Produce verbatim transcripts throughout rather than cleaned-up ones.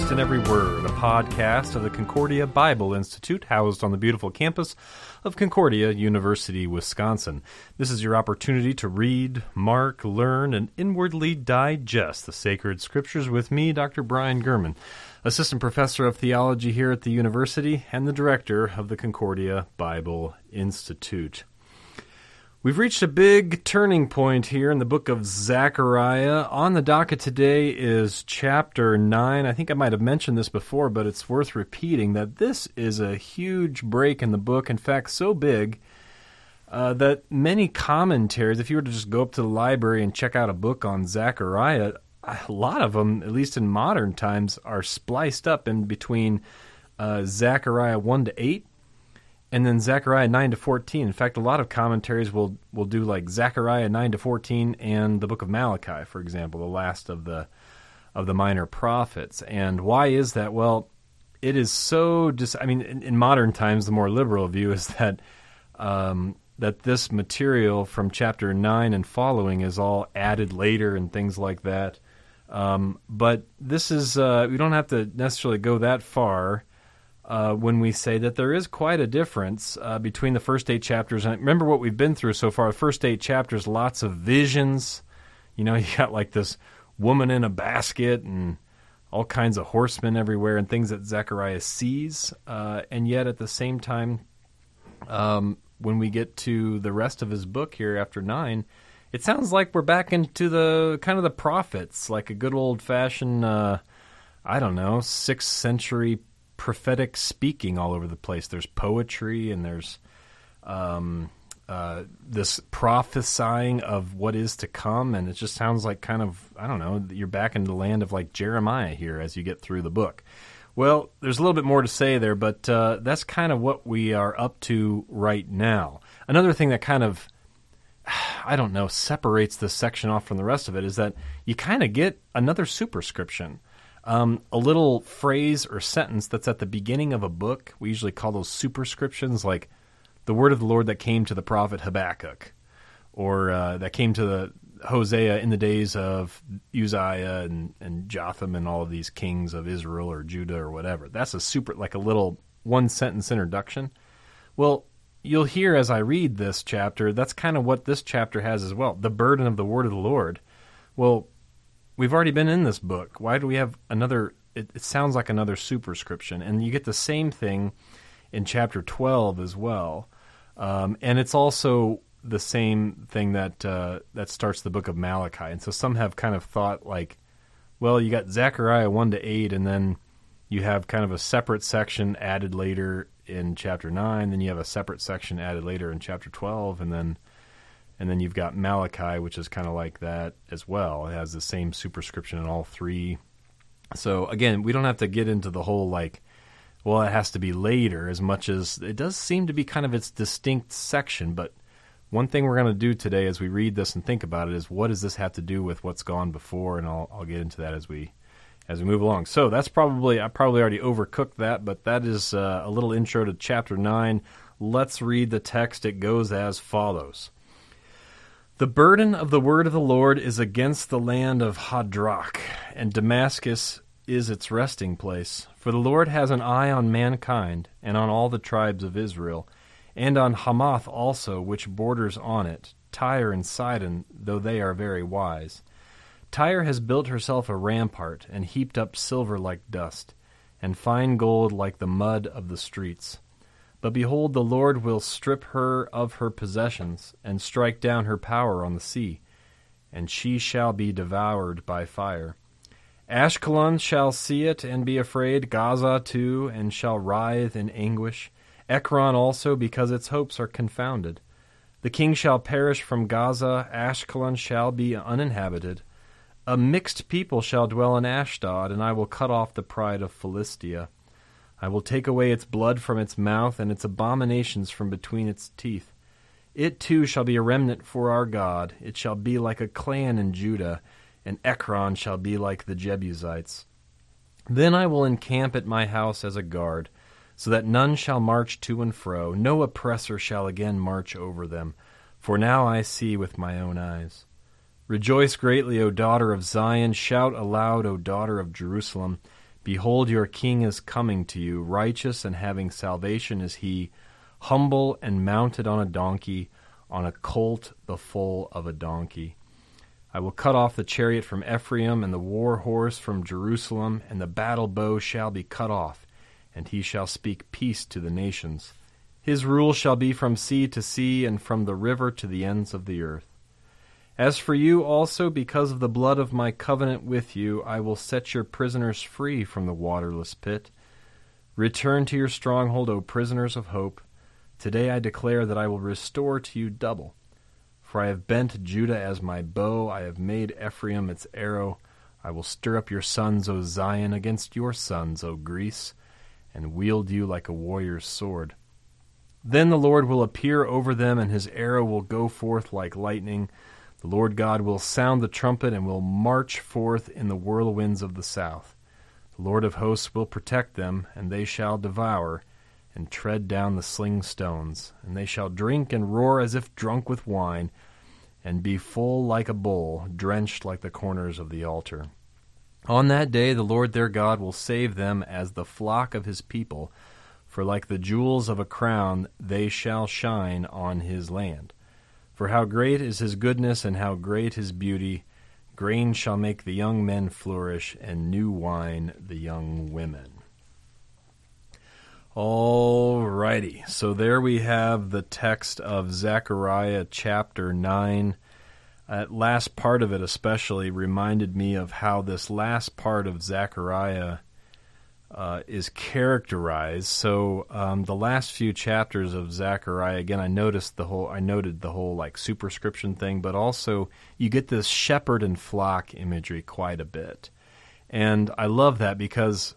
Christ in Every Word, a podcast of the Concordia Bible Institute, housed on the beautiful campus of Concordia University, Wisconsin. This is your opportunity to read, mark, learn, and inwardly digest the sacred scriptures with me, Doctor Brian Gurman, Assistant Professor of Theology here at the university and the Director of the Concordia Bible Institute. We've reached a big turning point here in the book of Zechariah. On the docket today is chapter nine. I think I might have mentioned this before, but it's worth repeating that this is a huge break in the book. In fact, so big uh, that many commentaries, if you were to just go up to the library and check out a book on Zechariah, a lot of them, at least in modern times, are spliced up in between uh, Zechariah one to eight and then Zechariah nine to fourteen. In fact, a lot of commentaries will, will do like Zechariah nine to fourteen and the book of Malachi, for example, the last of the of the minor prophets. And why is that? Well, it is so dis- I mean, in, in modern times, the more liberal view is that um, that this material from chapter nine and following is all added later and things like that. Um, but this is uh, we don't have to necessarily go that far Uh, when we say that there is quite a difference uh, between the first eight chapters. And remember what we've been through so far. The first eight chapters, lots of visions. You know, you got like this woman in a basket and all kinds of horsemen everywhere and things that Zechariah sees. Uh, and yet at the same time, um, when we get to the rest of his book here after nine, it sounds like we're back into the kind of the prophets, like a good old-fashioned, uh, I don't know, sixth century prophetic speaking all over the place. There's poetry and there's um, uh, this prophesying of what is to come, and it just sounds like kind of, I don't know, you're back in the land of like Jeremiah here as you get through the book. Well, there's a little bit more to say there, but uh, that's kind of what we are up to right now. Another thing that kind of, I don't know, separates this section off from the rest of it is that you kind of get another superscription. Um, a little phrase or sentence that's at the beginning of a book. We usually call those superscriptions, like the word of the Lord that came to the prophet Habakkuk, or uh, that came to the Hosea in the days of Uzziah and, and Jotham and all of these kings of Israel or Judah or whatever. That's a super, like a little one-sentence introduction. Well, you'll hear as I read this chapter, that's kind of what this chapter has as well, the burden of the word of the Lord. Well, we've already been in this book. Why do we have another? It, it sounds like another superscription. And you get the same thing in chapter twelve as well. Um, and it's also the same thing that uh, that starts the book of Malachi. And so some have kind of thought like, well, you got Zechariah one to eight, and then you have kind of a separate section added later in chapter nine. Then you have a separate section added later in chapter twelve, and then And then you've got Malachi, which is kind of like that as well. It has the same superscription in all three. So, again, we don't have to get into the whole, like, well, it has to be later as much as it does seem to be kind of its distinct section. But one thing we're going to do today as we read this and think about it is what does this have to do with what's gone before? And I'll, I'll get into that as we as we move along. So that's probably, I probably already overcooked that, but that is uh, a little intro to chapter nine. Let's read the text. It goes as follows. The burden of the word of the Lord is against the land of Hadrach, and Damascus is its resting place. For the Lord has an eye on mankind, and on all the tribes of Israel, and on Hamath also, which borders on it, Tyre and Sidon, though they are very wise. Tyre has built herself a rampart, and heaped up silver like dust, and fine gold like the mud of the streets. But behold, the Lord will strip her of her possessions, and strike down her power on the sea, and she shall be devoured by fire. Ashkelon shall see it and be afraid, Gaza too, and shall writhe in anguish, Ekron also, because its hopes are confounded. The king shall perish from Gaza, Ashkelon shall be uninhabited. A mixed people shall dwell in Ashdod, and I will cut off the pride of Philistia. I will take away its blood from its mouth, and its abominations from between its teeth. It too shall be a remnant for our God. It shall be like a clan in Judah, and Ekron shall be like the Jebusites. Then I will encamp at my house as a guard, so that none shall march to and fro. No oppressor shall again march over them, for now I see with my own eyes. Rejoice greatly, O daughter of Zion. Shout aloud, O daughter of Jerusalem. Behold, your king is coming to you, righteous and having salvation is he, humble and mounted on a donkey, on a colt, the foal of a donkey. I will cut off the chariot from Ephraim, and the war horse from Jerusalem, and the battle bow shall be cut off, and he shall speak peace to the nations. His rule shall be from sea to sea, and from the river to the ends of the earth. As for you also, because of the blood of my covenant with you, I will set your prisoners free from the waterless pit. Return to your stronghold, O prisoners of hope. Today I declare that I will restore to you double. For I have bent Judah as my bow, I have made Ephraim its arrow. I will stir up your sons, O Zion, against your sons, O Greece, and wield you like a warrior's sword. Then the Lord will appear over them, and his arrow will go forth like lightning. The Lord God will sound the trumpet and will march forth in the whirlwinds of the south. The Lord of hosts will protect them, and they shall devour and tread down the sling stones. And they shall drink and roar as if drunk with wine, and be full like a bowl, drenched like the corners of the altar. On that day the Lord their God will save them as the flock of his people, for like the jewels of a crown they shall shine on his land. For how great is his goodness, and how great his beauty! Grain shall make the young men flourish, and new wine the young women. All righty, so there we have the text of Zechariah chapter nine. That last part of it especially reminded me of how this last part of Zechariah Uh, is characterized. So um, the last few chapters of Zechariah, again, I noticed the whole, I noted the whole like superscription thing, but also you get this shepherd and flock imagery quite a bit, and I love that because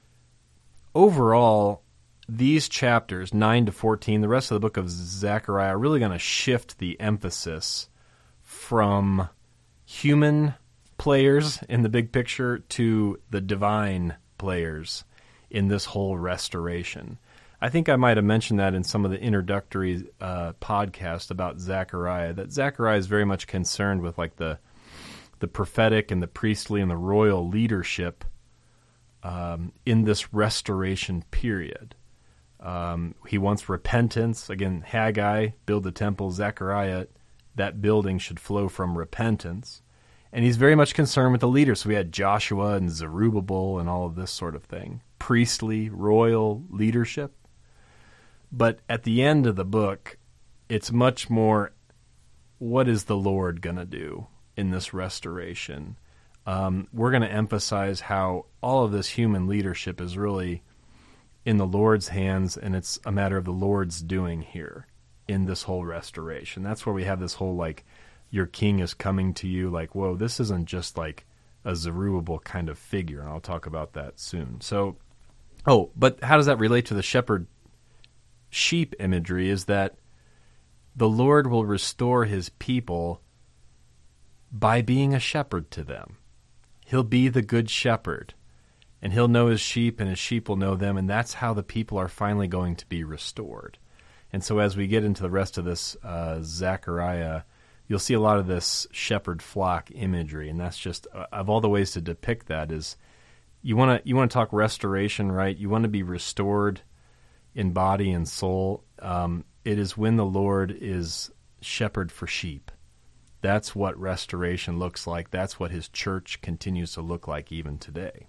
overall, these chapters nine to fourteen, the rest of the book of Zechariah, are really going to shift the emphasis from human players in the big picture to the divine players in this whole restoration. I think I might have mentioned that in some of the introductory uh, podcast about Zechariah, that Zechariah is very much concerned with like the the prophetic and the priestly and the royal leadership um, in this restoration period. Um, he wants repentance. Again, Haggai, build the temple. Zechariah, that building should flow from repentance. And he's very much concerned with the leaders. So we had Joshua and Zerubbabel and all of this sort of thing. Priestly, royal leadership. But at the end of the book, it's much more, what is the Lord going to do in this restoration? Um, we're going to emphasize how all of this human leadership is really in the Lord's hands, and it's a matter of the Lord's doing here in this whole restoration. That's where we have this whole, like, your king is coming to you, like, whoa, this isn't just like a Zerubbabel kind of figure, and I'll talk about that soon. So, oh, but how does that relate to the shepherd sheep imagery is that the Lord will restore his people by being a shepherd to them. He'll be the good shepherd, and he'll know his sheep, and his sheep will know them, and that's how the people are finally going to be restored. And so as we get into the rest of this uh, Zechariah, you'll see a lot of this shepherd flock imagery, and that's just uh, of all the ways to depict that is you want to you want to talk restoration, right? You want to be restored in body and soul. Um, it is when the Lord is shepherd for sheep. That's what restoration looks like. That's what his church continues to look like even today.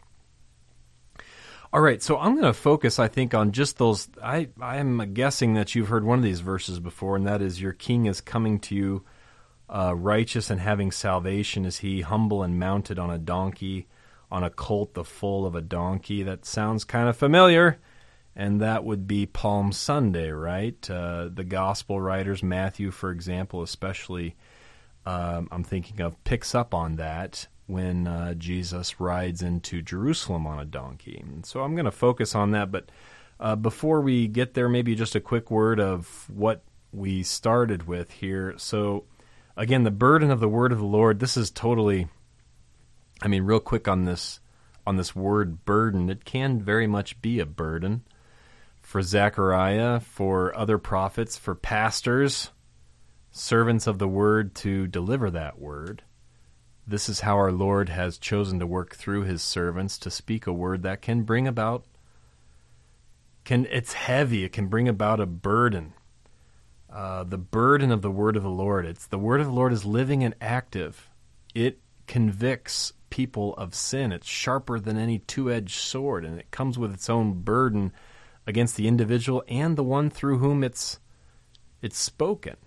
All right, so I'm going to focus, I think, on just those. I I'm guessing that you've heard one of these verses before, and that is, your king is coming to you. Uh, righteous and having salvation is he, humble and mounted on a donkey, on a colt the foal of a donkey. That sounds kind of familiar, and that would be Palm Sunday, right? Uh, the gospel writers, Matthew, for example, especially, um, I'm thinking of, picks up on that when uh, Jesus rides into Jerusalem on a donkey. And so I'm going to focus on that, but uh, before we get there, maybe just a quick word of what we started with here. So again, the burden of the word of the Lord, this is totally, I mean, real quick on this on this word burden, it can very much be a burden for Zechariah, for other prophets, for pastors, servants of the word to deliver that word. this is how our Lord has chosen to work through his servants to speak a word that can bring about, can it's heavy, it can bring about a burden. Uh, the burden of the word of the Lord. It's the word of the Lord is living and active. It convicts people of sin. It's sharper than any two-edged sword, and it comes with its own burden against the individual and the one through whom it's it's spoken.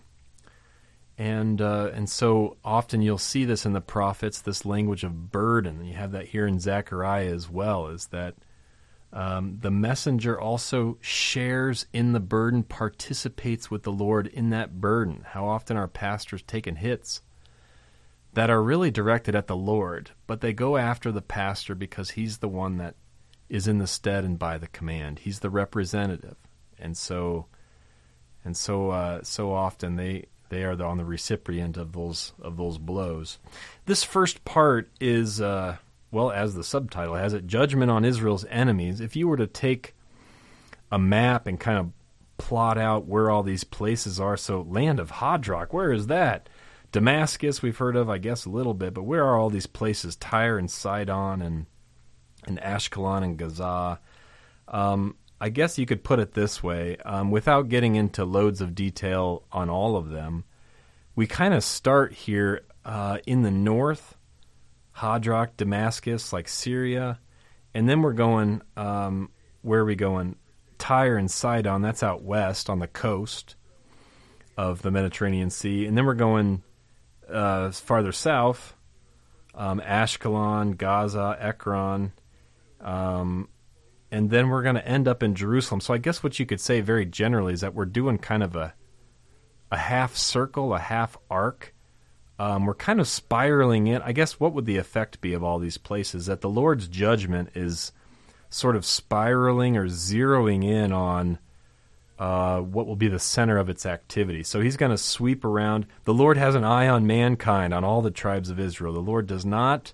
And uh, and so often you'll see this in the prophets, this language of burden. You have that here in Zechariah as well, is that um, the messenger also shares in the burden, participates with the Lord in that burden. How often are pastors taking hits that are really directed at the Lord, but they go after the pastor because he's the one that is in the stead and by the command. He's the representative. And so and so uh, so often they They are the, on the recipient of those of those blows. This first part is, uh, well, as the subtitle has it, Judgment on Israel's Enemies. If you were to take a map and kind of plot out where all these places are, so land of Hadrock, where is that? Damascus, we've heard of, I guess, a little bit, but where are all these places? Tyre and Sidon and, and Ashkelon and Gaza. Um I guess you could put it this way, um, without getting into loads of detail on all of them. We kind of start here uh, in the north, Hadrock, Damascus, like Syria, and then we're going, um, where are we going? Tyre and Sidon, that's out west on the coast of the Mediterranean Sea, and then we're going uh, farther south, um, Ashkelon, Gaza, Ekron, um and then we're going to end up in Jerusalem. So I guess what you could say very generally is that we're doing kind of a a half circle, a half arc. Um, we're kind of spiraling in. I guess what would the effect be of all these places? That the Lord's judgment is sort of spiraling or zeroing in on uh, what will be the center of its activity. So he's going to sweep around. The Lord has an eye on mankind, on all the tribes of Israel. The Lord does not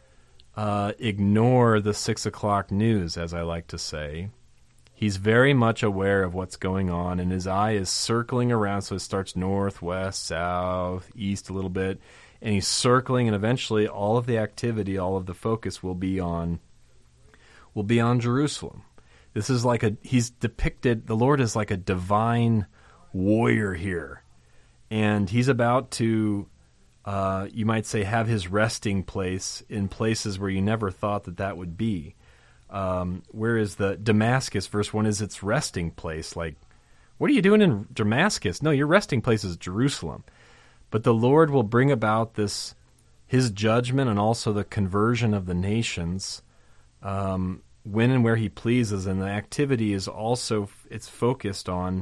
Uh, ignore the six o'clock news, as I like to say. He's very much aware of what's going on, and his eye is circling around, so it starts north, west, south, east a little bit, and he's circling, and eventually all of the activity, all of the focus will be on will be on Jerusalem. This is like a, he's depicted, the Lord is like a divine warrior here, and he's about to Uh, you might say, have his resting place in places where you never thought that that would be. Um, whereas the Damascus, verse one, is its resting place. Like, what are you doing in Damascus? No, your resting place is Jerusalem. But the Lord will bring about this, his judgment and also the conversion of the nations um, when and where he pleases. And the activity is also, it's focused on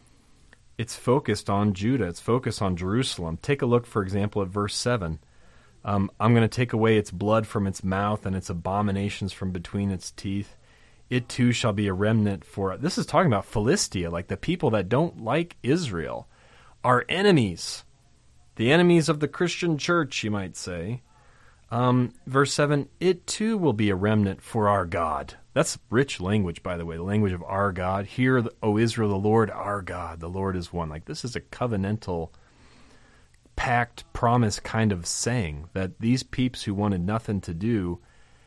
It's focused on Judah. It's focused on Jerusalem. Take a look, for example, at verse seven. Um, I'm going to take away its blood from its mouth and its abominations from between its teeth. It too shall be a remnant for... This is talking about Philistia, like the people that don't like Israel. Our enemies. The enemies of the Christian church, you might say. Um, verse seven, it too will be a remnant for our God. That's rich language, by the way, the language of our God. Hear, O Israel, the Lord our God, the Lord is one. Like, this is a covenantal, pact, promise kind of saying that these peeps who wanted nothing to do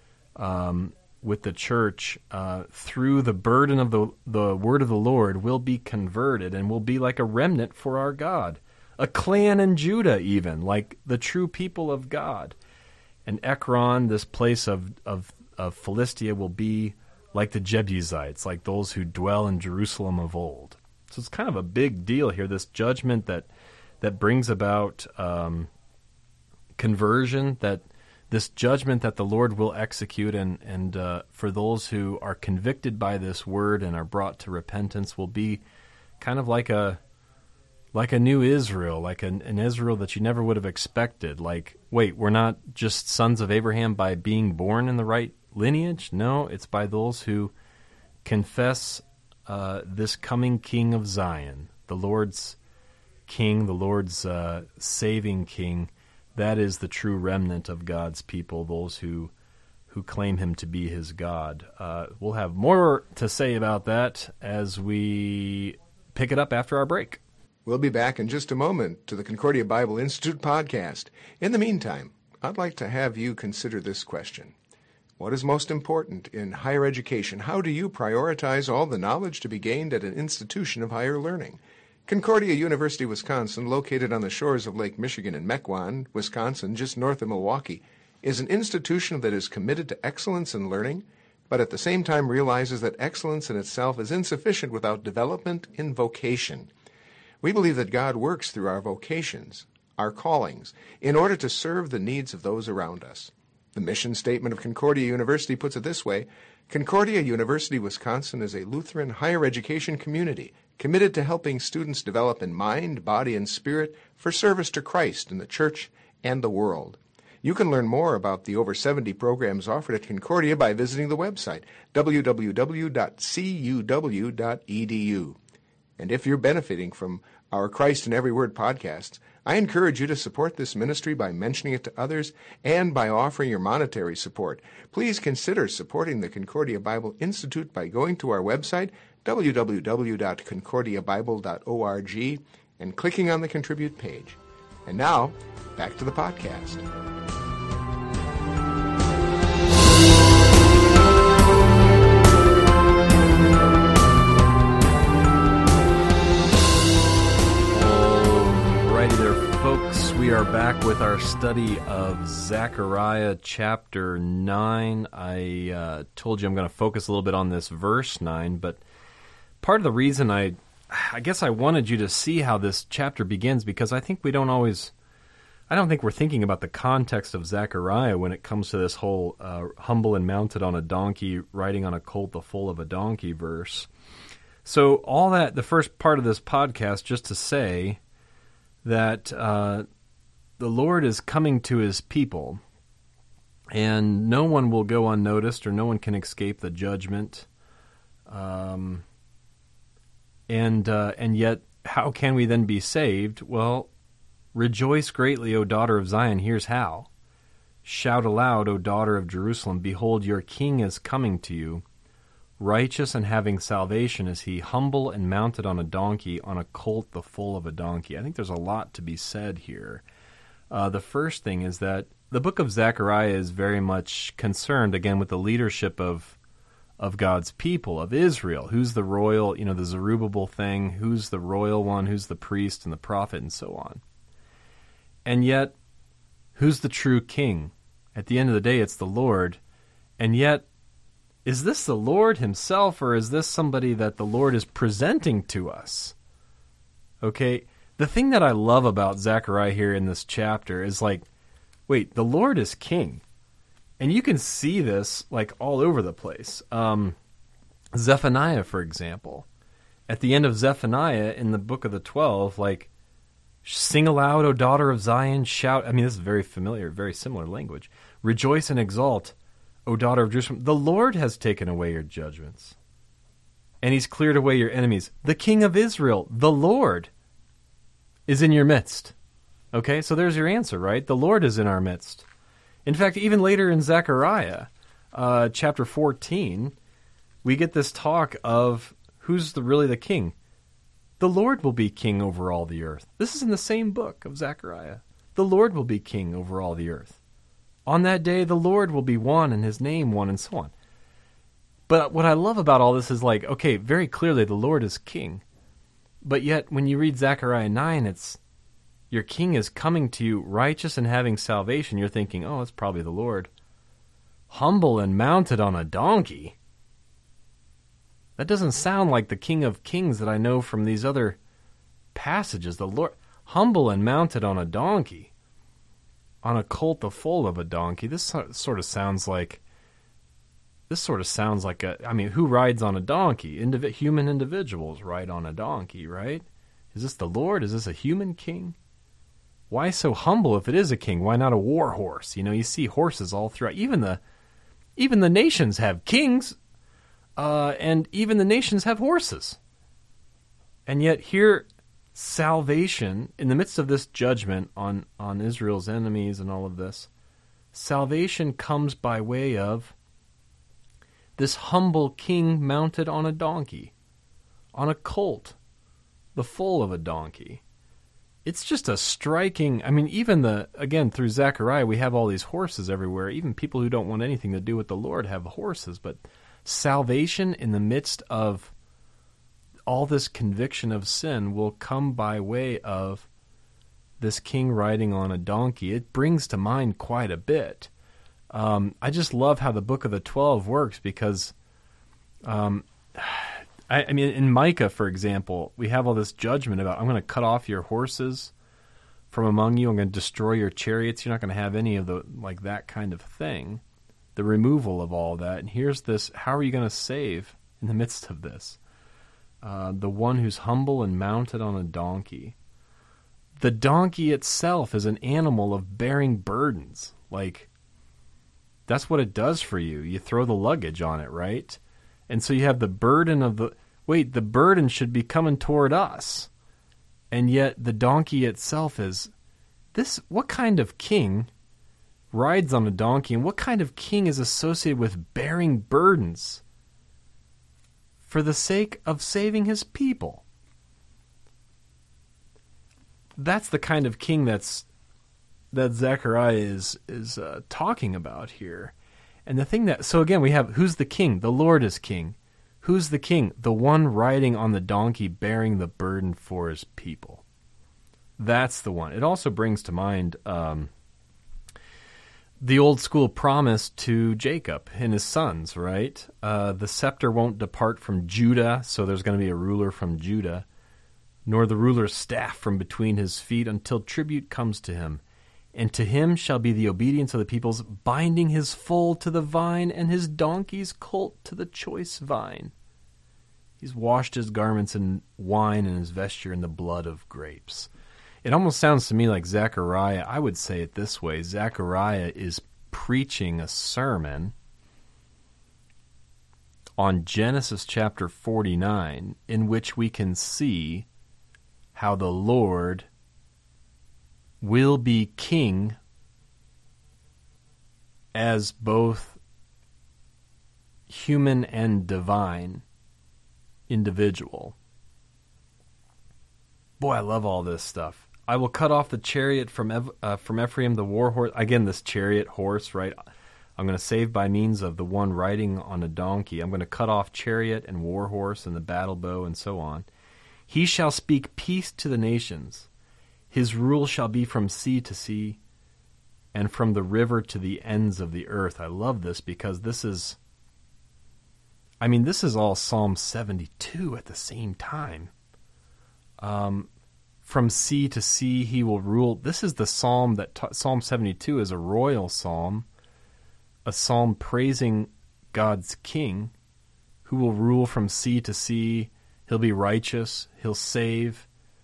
um, with the church, uh, through the burden of the, the word of the Lord, will be converted and will be like a remnant for our God. A clan in Judah even, like the true people of God. And Ekron, this place of, of, of Philistia, will be like the Jebusites, like those who dwell in Jerusalem of old. So it's kind of a big deal here, this judgment that that brings about um, conversion, that this judgment that the Lord will execute, and, and uh, for those who are convicted by this word and are brought to repentance will be kind of like a like a new Israel, like an, an Israel that you never would have expected. Like, wait, we're not just sons of Abraham by being born in the right lineage? No, it's by those who confess uh, this coming King of Zion, the Lord's King, the Lord's uh, saving King. That is the true remnant of God's people, those who who claim him to be his God. Uh, we'll have more to say about that as we pick it up after our break. We'll be back in just a moment to the Concordia Bible Institute podcast. In the meantime, I'd like to have you consider this question. What is most important in higher education? How do you prioritize all the knowledge to be gained at an institution of higher learning? Concordia University, Wisconsin, located on the shores of Lake Michigan in Mequon, Wisconsin, just north of Milwaukee, is an institution that is committed to excellence in learning, but at the same time realizes that excellence in itself is insufficient without development in vocation. We believe that God works through our vocations, our callings, in order to serve the needs of those around us. The mission statement of Concordia University puts it this way: Concordia University, Wisconsin is a Lutheran higher education community committed to helping students develop in mind, body, and spirit for service to Christ in the church and the world. You can learn more about the over seventy programs offered at Concordia by visiting the website w w w dot c u w dot e d u. And if you're benefiting from our Christ in Every Word podcasts, I encourage you to support this ministry by mentioning it to others and by offering your monetary support. Please consider supporting the Concordia Bible Institute by going to our website, w w w dot concordia bible dot org, and clicking on the Contribute page. And now, back to the podcast. Folks, we are back with our study of Zechariah chapter nine. I uh, told you I'm going to focus a little bit on this verse nine, but part of the reason I, I guess I wanted you to see how this chapter begins, because I think we don't always, I don't think we're thinking about the context of Zechariah when it comes to this whole uh, humble and mounted on a donkey, riding on a colt the foal of a donkey verse. So all that, the first part of this podcast, just to say that uh, the Lord is coming to his people, and no one will go unnoticed, or no one can escape the judgment. Um, and uh, and yet, how can we then be saved? Well, rejoice greatly, O daughter of Zion. Here's how. Shout aloud, O daughter of Jerusalem. Behold, your king is coming to you. Righteous and having salvation is he, humble and mounted on a donkey, on a colt the foal of a donkey. I think there's a lot to be said here. Uh, the first thing is that the book of Zechariah is very much concerned, again, with the leadership of of God's people, of Israel. Who's the royal, you know, the Zerubbabel thing, who's the royal one, who's the priest and the prophet, and so on. And yet, who's the true king? At the end of the day, it's the Lord. And yet, is this the Lord himself, or is this somebody that the Lord is presenting to us? Okay, the thing that I love about Zechariah here in this chapter is like, wait, the Lord is king. And you can see this like all over the place. Um, Zephaniah, for example. At the end of Zephaniah, in the book of the Twelve, like, sing aloud, O daughter of Zion, shout. I mean, this is very familiar, very similar language. Rejoice and exult, O daughter of Jerusalem, the Lord has taken away your judgments, and he's cleared away your enemies. The King of Israel, the Lord, is in your midst. Okay, so there's your answer, right? The Lord is in our midst. In fact, even later in Zechariah, uh, chapter fourteen, we get this talk of who's the, really the king. The Lord will be king over all the earth. This is in the same book of Zechariah. The Lord will be king over all the earth. On that day, the Lord will be one, and his name one, and so on. But what I love about all this is like, okay, very clearly the Lord is king. But yet, when you read Zechariah nine, it's, your king is coming to you righteous and having salvation. You're thinking, oh, it's probably the Lord. Humble and mounted on a donkey. That doesn't sound like the King of Kings that I know from these other passages. The Lord, humble and mounted on a donkey. On a colt the foal of a donkey. This sort of sounds like, this sort of sounds like a, I mean, who rides on a donkey? Indiv- human individuals ride on a donkey, right? Is this the Lord? Is this a human king? Why so humble if it is a king? Why not a war horse? You know, you see horses all throughout. Even the, even the nations have kings, uh, and even the nations have horses. And yet here, salvation, in the midst of this judgment on, on Israel's enemies and all of this, salvation comes by way of this humble king mounted on a donkey, on a colt, the foal of a donkey. it's just a striking, I mean, even the, again, through Zechariah, we have all these horses everywhere. Even people who don't want anything to do with the Lord have horses. But salvation in the midst of all this conviction of sin will come by way of this king riding on a donkey. It brings to mind quite a bit. Um, I just love how the Book of the Twelve works because, um, I, I mean, in Micah, for example, we have all this judgment about, I'm going to cut off your horses from among you. I'm going to destroy your chariots. You're not going to have any of the, like that kind of thing. The removal of all that. And here's this, how are you going to save in the midst of this? Uh, the one who's humble and mounted on a donkey. The donkey itself is an animal of bearing burdens. Like, that's what it does for you. You throw the luggage on it, right? And so you have the burden of the... Wait, the burden should be coming toward us. And yet the donkey itself is... This, what kind of king rides on a donkey, and what kind of king is associated with bearing burdens for the sake of saving his people? That's the kind of king that's that Zechariah is is uh, talking about here. And the thing that, so again, we have, who's the king? The Lord is king. Who's the king? The one riding on the donkey bearing the burden for his people. That's the one. It also brings to mind um, the old school promise to Jacob and his sons, right? Uh, the scepter won't depart from Judah, so there's going to be a ruler from Judah, nor the ruler's staff from between his feet until tribute comes to him. And to him shall be the obedience of the peoples, binding his foal to the vine and his donkey's colt to the choice vine. He's washed his garments in wine and his vesture in the blood of grapes. It almost sounds to me like Zechariah, I would say it this way, Zechariah is preaching a sermon on Genesis chapter forty-nine, in which we can see how the Lord will be king as both human and divine individual. Boy, I love all this stuff. I will cut off the chariot from Ev- uh, from Ephraim, the war horse. Again, this chariot horse, right? I'm going to save by means of the one riding on a donkey. I'm going to cut off chariot and war horse and the battle bow and so on. He shall speak peace to the nations. His rule shall be from sea to sea and from the river to the ends of the earth. I love this because this is, I mean, this is all Psalm seventy-two at the same time. Um, from sea to sea he will rule. This is the psalm that, ta- Psalm seventy-two is a royal psalm, a psalm praising God's king who will rule from sea to sea. He'll be righteous. He'll save.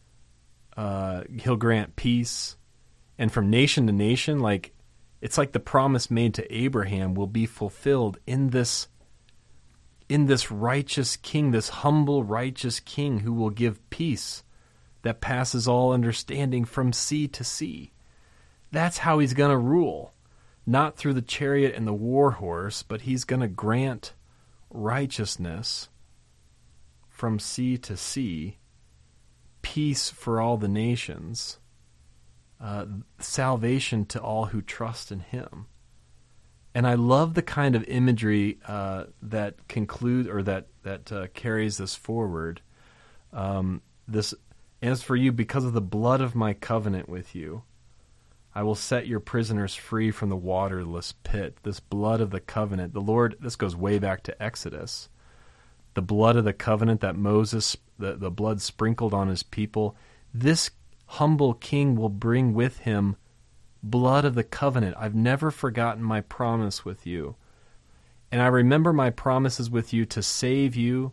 Uh, he'll grant peace. And from nation to nation, like, it's like the promise made to Abraham will be fulfilled in this in this righteous king, this humble, righteous king who will give peace that passes all understanding from sea to sea. That's how he's going to rule. Not through the chariot and the war horse, but he's going to grant righteousness from sea to sea, peace for all the nations, uh, salvation to all who trust in him. And I love the kind of imagery uh, that conclude or that that uh, carries this forward. Um, this, as for you, because of the blood of my covenant with you, I will set your prisoners free from the waterless pit. This blood of the covenant, the Lord. This goes way back to Exodus. The blood of the covenant that Moses, the, the blood sprinkled on his people. This humble king will bring with him blood of the covenant. I've never forgotten my promise with you. And I remember my promises with you to save you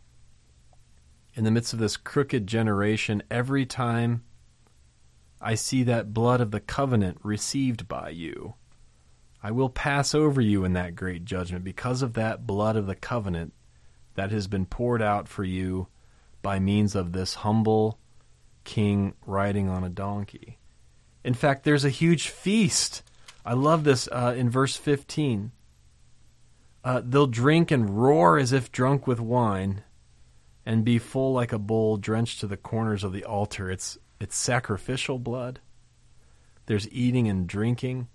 in the midst of this crooked generation every time I see that blood of the covenant received by you. I will pass over you in that great judgment because of that blood of the covenant that has been poured out for you by means of this humble king riding on a donkey. In fact, there's a huge feast. I love this uh, in verse fifteen. Uh, they'll drink and roar as if drunk with wine and be full like a bowl drenched to the corners of the altar. It's It's sacrificial blood. There's eating and drinking.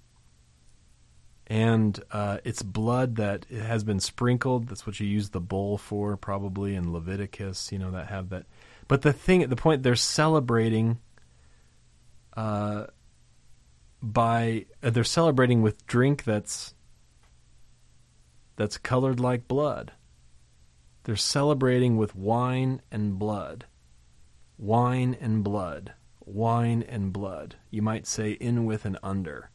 And uh, it's blood that has been sprinkled. That's what you use the bowl for, probably, in Leviticus, you know, that have that. But the thing, the point, they're celebrating uh, by, uh, they're celebrating with drink that's, that's colored like blood. They're celebrating with wine and blood. Wine and blood. Wine and blood. You might say in with and under.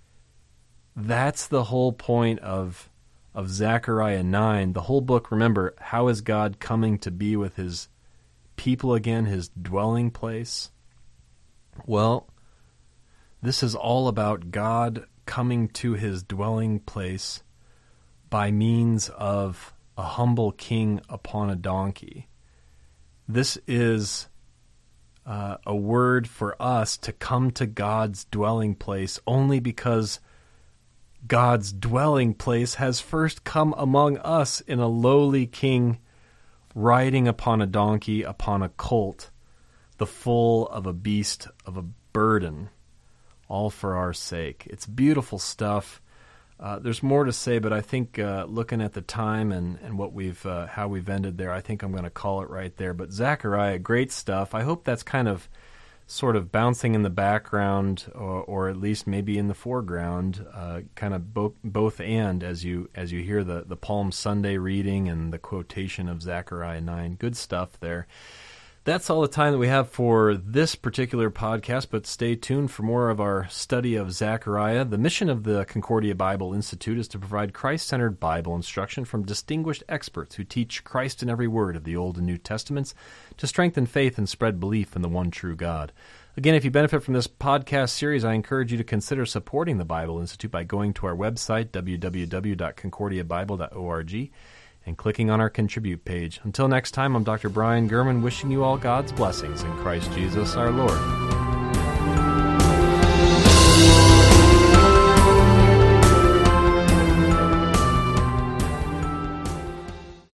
That's the whole point of of Zechariah nine. The whole book, remember, how is God coming to be with his people again, his dwelling place? Well, this is all about God coming to his dwelling place by means of a humble king upon a donkey. This is uh, a word for us to come to God's dwelling place only because God's dwelling place has first come among us in a lowly king riding upon a donkey, upon a colt, the foal of a beast of a burden, all for our sake. It's beautiful stuff. Uh, there's more to say, but I think uh, looking at the time and, and what we've uh, how we've ended there, I think I'm going to call it right there. But Zechariah, great stuff. I hope that's kind of sort of bouncing in the background, or, or at least maybe in the foreground, uh, kind of both both and as you as you hear the, the Palm Sunday reading and the quotation of Zechariah nine. Good stuff there. That's all the time that we have for this particular podcast, but stay tuned for more of our study of Zechariah. The mission of the Concordia Bible Institute is to provide Christ-centered Bible instruction from distinguished experts who teach Christ in every word of the Old and New Testaments to strengthen faith and spread belief in the one true God. Again, if you benefit from this podcast series, I encourage you to consider supporting the Bible Institute by going to our website, w w w dot concordia bible dot org, and clicking on our Contribute page. Until next time, I'm Doctor Brian Gurman, wishing you all God's blessings in Christ Jesus our Lord.